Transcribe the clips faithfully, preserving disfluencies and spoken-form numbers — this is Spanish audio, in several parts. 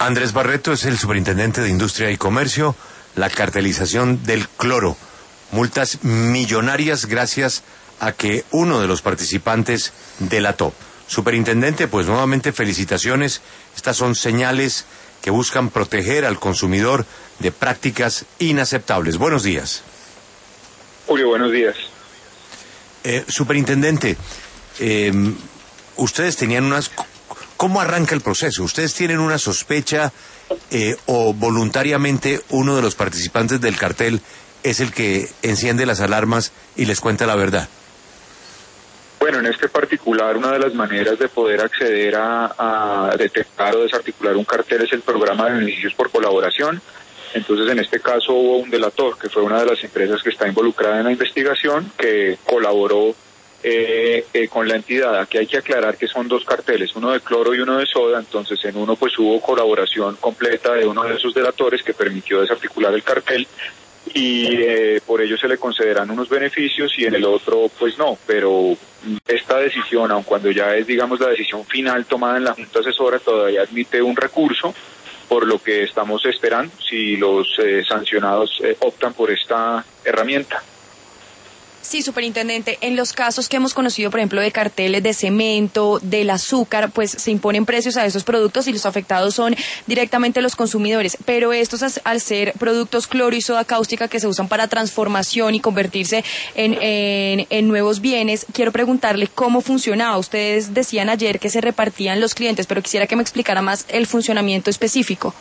Andrés Barreto es el superintendente de Industria y Comercio. La cartelización del cloro, multas millonarias gracias a que uno de los participantes delató. Superintendente, pues nuevamente felicitaciones. Estas son señales que buscan proteger al consumidor de prácticas inaceptables. Buenos días. Julio, buenos días. Eh, superintendente, eh, ustedes tenían unas... ¿Cómo arranca el proceso? ¿Ustedes tienen una sospecha eh, o voluntariamente uno de los participantes del cartel es el que enciende las alarmas y les cuenta la verdad? Bueno, en este particular, una de las maneras de poder acceder a, a detectar o desarticular un cartel es el programa de beneficios por colaboración. Entonces, en este caso hubo un delator, que fue una de las empresas que está involucrada en la investigación, que colaboró Eh, eh, con la entidad. Aquí hay que aclarar que son dos carteles, uno de cloro y uno de soda. Entonces en uno pues hubo colaboración completa de uno de esos delatores que permitió desarticular el cartel y eh, por ello se le concederán unos beneficios, y en el otro pues no. Pero esta decisión, aun cuando ya es digamos la decisión final tomada en la Junta Asesora, todavía admite un recurso, por lo que estamos esperando si los eh, sancionados eh, optan por esta herramienta. Sí, superintendente, en los casos que hemos conocido, por ejemplo, de carteles de cemento, del azúcar, pues se imponen precios a esos productos y los afectados son directamente los consumidores. Pero estos, al ser productos cloro y soda cáustica que se usan para transformación y convertirse en, en, en nuevos bienes, quiero preguntarle cómo funcionaba. Ustedes decían ayer que se repartían los clientes, pero quisiera que me explicara más el funcionamiento específico.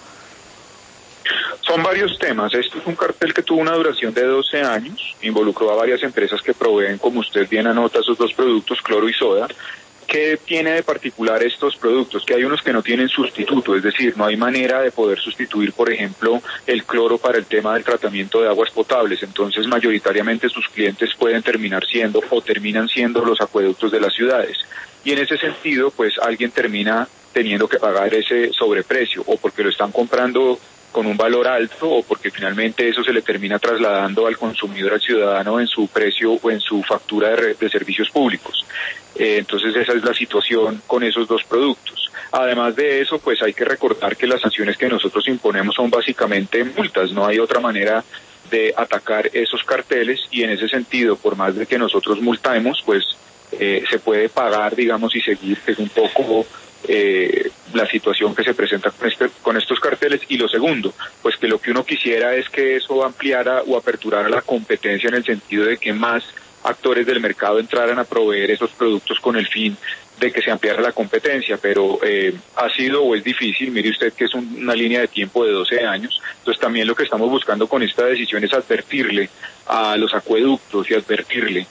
Son varios temas. Este es un cartel que tuvo una duración de doce años, involucró a varias empresas que proveen, como usted bien anota, esos dos productos, cloro y soda. ¿Qué tiene de particular estos productos? Que hay unos que no tienen sustituto, es decir, no hay manera de poder sustituir, por ejemplo, el cloro para el tema del tratamiento de aguas potables. Entonces, mayoritariamente sus clientes pueden terminar siendo o terminan siendo los acueductos de las ciudades. Y en ese sentido, pues alguien termina teniendo que pagar ese sobreprecio, o porque lo están comprando con un valor alto, o porque finalmente eso se le termina trasladando al consumidor, al ciudadano, en su precio o en su factura de, re, de servicios públicos. Eh, entonces esa es la situación con esos dos productos. Además de eso, pues hay que recordar que las sanciones que nosotros imponemos son básicamente multas, no hay otra manera de atacar esos carteles, y en ese sentido, por más de que nosotros multemos, pues eh, se puede pagar, digamos, y seguir, que es un poco Eh, la situación que se presenta con, este, con estos carteles. Y lo segundo, pues que lo que uno quisiera es que eso ampliara o aperturara la competencia, en el sentido de que más actores del mercado entraran a proveer esos productos con el fin de que se ampliara la competencia, pero eh, ha sido o es difícil. Mire usted que es un, una línea de tiempo de doce años, entonces también lo que estamos buscando con esta decisión es advertirle a los acueductos y advertirle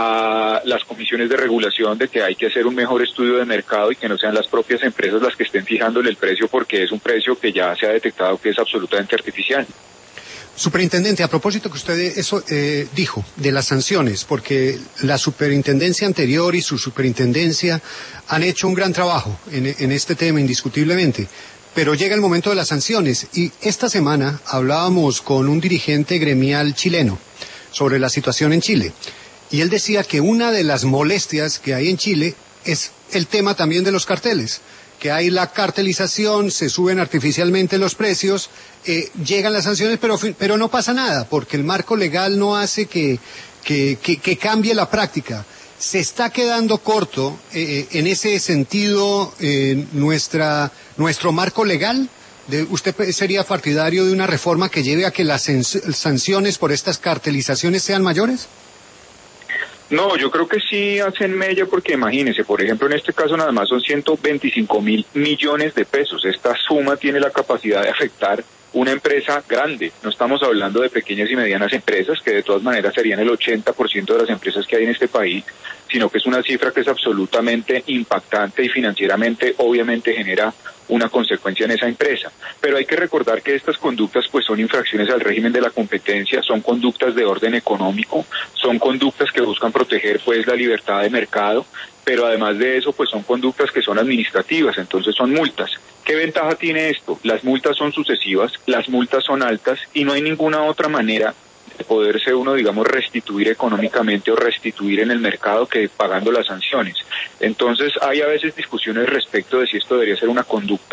a las comisiones de regulación de que hay que hacer un mejor estudio de mercado y que no sean las propias empresas las que estén fijándole el precio, porque es un precio que ya se ha detectado que es absolutamente artificial. Superintendente, a propósito que usted eso eh, dijo de las sanciones, porque la superintendencia anterior y su superintendencia han hecho un gran trabajo en, en este tema indiscutiblemente, pero llega el momento de las sanciones, y esta semana hablábamos con un dirigente gremial chileno sobre la situación en Chile. Y él decía que una de las molestias que hay en Chile es el tema también de los carteles, que hay la cartelización, se suben artificialmente los precios, eh, llegan las sanciones, pero pero no pasa nada, porque el marco legal no hace que, que, que, que cambie la práctica. Se está quedando corto eh, en ese sentido eh, nuestra nuestro marco legal. De, ¿Usted sería partidario de una reforma que lleve a que las sanciones por estas cartelizaciones sean mayores? No, yo creo que sí hacen mella, porque imagínense, por ejemplo, en este caso nada más son ciento veinticinco mil millones de pesos. Esta suma tiene la capacidad de afectar una empresa grande. No estamos hablando de pequeñas y medianas empresas, que de todas maneras serían el ochenta por ciento de las empresas que hay en este país, sino que es una cifra que es absolutamente impactante y financieramente obviamente genera una consecuencia en esa empresa. Pero hay que recordar que estas conductas pues son infracciones al régimen de la competencia, son conductas de orden económico, son conductas que buscan proteger pues la libertad de mercado, pero además de eso pues son conductas que son administrativas, entonces son multas. ¿Qué ventaja tiene esto? Las multas son sucesivas, las multas son altas y no hay ninguna otra manera de poderse uno, digamos, restituir económicamente o restituir en el mercado que pagando las sanciones. Entonces hay a veces discusiones respecto de si esto debería ser una conducta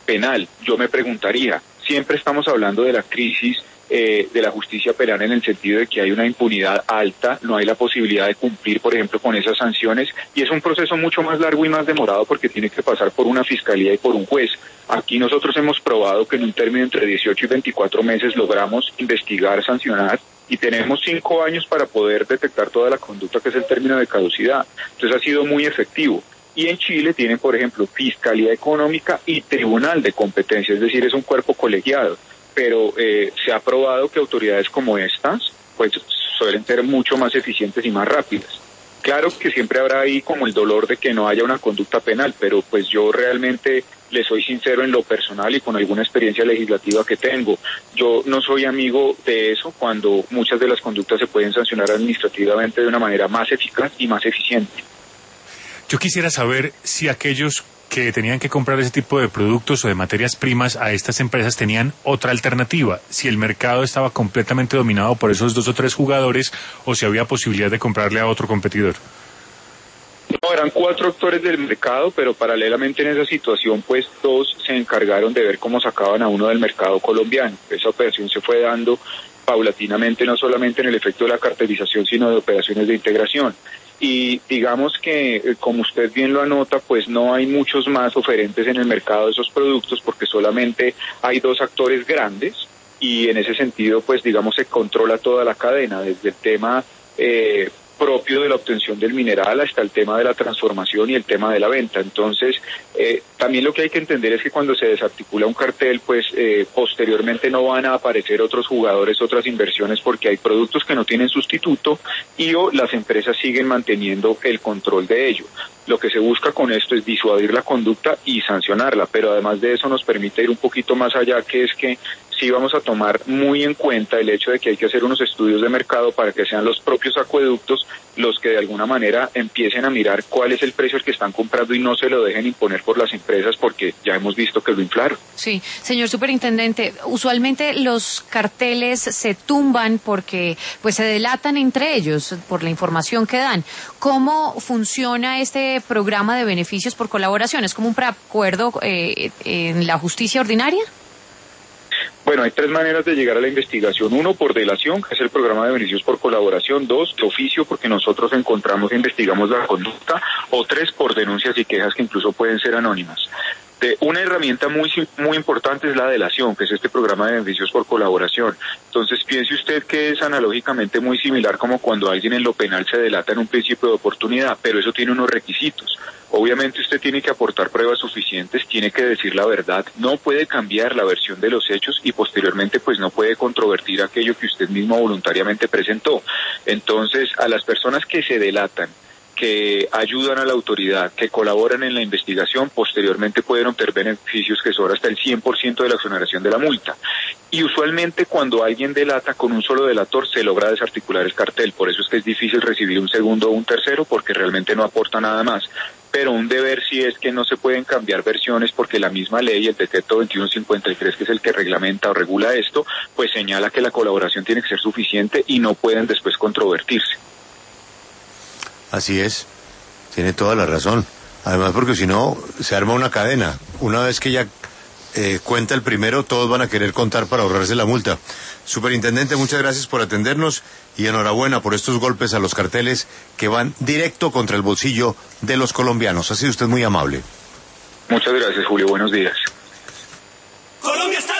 penal. Yo me preguntaría, siempre estamos hablando de la crisis eh, de la justicia penal en el sentido de que hay una impunidad alta, no hay la posibilidad de cumplir, por ejemplo, con esas sanciones, y es un proceso mucho más largo y más demorado porque tiene que pasar por una fiscalía y por un juez. Aquí nosotros hemos probado que en un término entre dieciocho y veinticuatro meses logramos investigar, sancionar, y tenemos cinco años para poder detectar toda la conducta, que es el término de caducidad. Entonces ha sido muy efectivo. Y en Chile tienen, por ejemplo, Fiscalía Económica y Tribunal de Competencia, es decir, es un cuerpo colegiado. Pero eh, se ha probado que autoridades como estas, pues suelen ser mucho más eficientes y más rápidas. Claro que siempre habrá ahí como el dolor de que no haya una conducta penal, pero pues yo realmente le soy sincero en lo personal y con alguna experiencia legislativa que tengo. Yo no soy amigo de eso cuando muchas de las conductas se pueden sancionar administrativamente de una manera más eficaz y más eficiente. Yo quisiera saber si aquellos que tenían que comprar ese tipo de productos o de materias primas a estas empresas tenían otra alternativa, si el mercado estaba completamente dominado por esos dos o tres jugadores o si había posibilidad de comprarle a otro competidor. No, eran cuatro actores del mercado, pero paralelamente en esa situación, pues dos se encargaron de ver cómo sacaban a uno del mercado colombiano. Esa operación se fue dando paulatinamente, no solamente en el efecto de la cartelización, sino de operaciones de integración. Y digamos que, como usted bien lo anota, pues no hay muchos más oferentes en el mercado de esos productos porque solamente hay dos actores grandes y en ese sentido, pues digamos, se controla toda la cadena, desde el tema eh, propio de la obtención del mineral hasta el tema de la transformación y el tema de la venta. Entonces, eh, también lo que hay que entender es que cuando se desarticula un cartel, pues eh, posteriormente no van a aparecer otros jugadores, otras inversiones, porque hay productos que no tienen sustituto y o las empresas siguen manteniendo el control de ello. Lo que se busca con esto es disuadir la conducta y sancionarla, pero además de eso nos permite ir un poquito más allá, que es que sí vamos a tomar muy en cuenta el hecho de que hay que hacer unos estudios de mercado para que sean los propios acueductos los que de alguna manera empiecen a mirar cuál es el precio al que están comprando y no se lo dejen imponer por las empresas porque ya hemos visto que lo inflaron. Sí, señor superintendente, usualmente los carteles se tumban porque pues se delatan entre ellos por la información que dan. ¿Cómo funciona este programa de beneficios por colaboración? ¿Es como un preacuerdo eh, en la justicia ordinaria? Bueno, hay tres maneras de llegar a la investigación. Uno, por delación, que es el programa de beneficios por colaboración. Dos, de oficio, porque nosotros encontramos e investigamos la conducta. O tres, por denuncias y quejas que incluso pueden ser anónimas. De una herramienta muy muy importante es la delación, que es este programa de beneficios por colaboración. Entonces, piense usted que es analógicamente muy similar como cuando alguien en lo penal se delata en un principio de oportunidad, pero eso tiene unos requisitos. Obviamente usted tiene que aportar pruebas suficientes, tiene que decir la verdad, no puede cambiar la versión de los hechos y posteriormente pues no puede controvertir aquello que usted mismo voluntariamente presentó. Entonces, a las personas que se delatan, que ayudan a la autoridad, que colaboran en la investigación, posteriormente pueden obtener beneficios que son hasta el cien por ciento de la exoneración de la multa. Y usualmente cuando alguien delata con un solo delator se logra desarticular el cartel, por eso es que es difícil recibir un segundo o un tercero porque realmente no aporta nada más. Pero un deber sí es que no se pueden cambiar versiones porque la misma ley, el decreto veintiuno cincuenta y tres, que es el que reglamenta o regula esto, pues señala que la colaboración tiene que ser suficiente y no pueden después controvertirse. Así es, tiene toda la razón. Además, porque si no, se arma una cadena. Una vez que ya eh, cuenta el primero, todos van a querer contar para ahorrarse la multa. Superintendente, muchas gracias por atendernos y enhorabuena por estos golpes a los carteles que van directo contra el bolsillo de los colombianos. Ha sido usted muy amable. Muchas gracias, Julio. Buenos días.